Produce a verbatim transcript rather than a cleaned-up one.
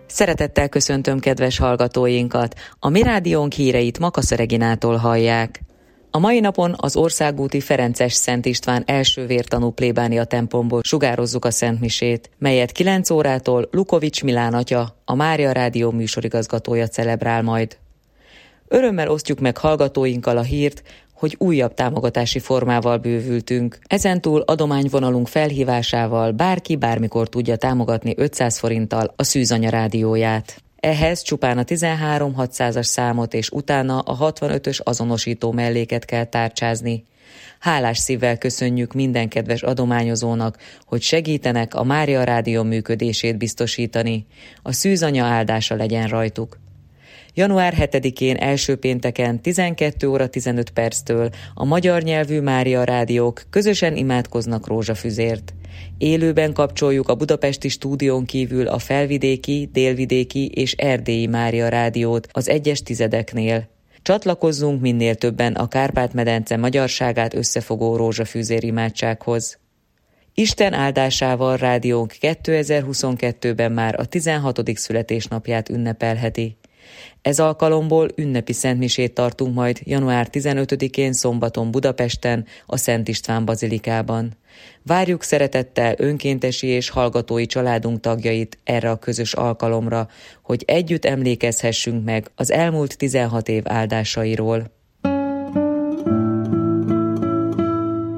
Szeretettel köszöntöm kedves hallgatóinkat! A mi rádiónk híreit Makasza Reginától hallják. A mai napon az országúti Ferences Szent István első vértanú plébánia templomból sugározzuk a szentmisét, melyet kilenc órától Lukovics Milán atya, a Mária Rádió műsorigazgatója celebrál majd. Örömmel osztjuk meg hallgatóinkkal a hírt, hogy újabb támogatási formával bővültünk. Ezentúl adományvonalunk felhívásával bárki bármikor tudja támogatni ötszáz forinttal a Szűzanya rádióját. Ehhez csupán a tizenhárom hatszázas számot és utána a hatvanötös azonosító melléket kell tárcsázni. Hálás szívvel köszönjük minden kedves adományozónak, hogy segítenek a Mária Rádió működését biztosítani. A Szűzanya áldása legyen rajtuk. január hetedikén első pénteken tizenkét óra tizenöt perctől a magyar nyelvű Mária rádiók közösen imádkoznak rózsafüzért. Élőben kapcsoljuk a budapesti stúdión kívül a felvidéki, délvidéki és erdélyi Mária rádiót az egyes tizedeknél. Csatlakozzunk minél többen a Kárpát-medence magyarságát összefogó rózsafűzér imádsághoz. Isten áldásával rádiónk kétezer-huszonkettőben már a tizenhatodik születésnapját ünnepelheti. Ez alkalomból ünnepi szentmisét tartunk majd január tizenötödikén szombaton Budapesten, a Szent István bazilikában. Várjuk szeretettel önkéntesi és hallgatói családunk tagjait erre a közös alkalomra, hogy együtt emlékezhessünk meg az elmúlt tizenhat év áldásairól.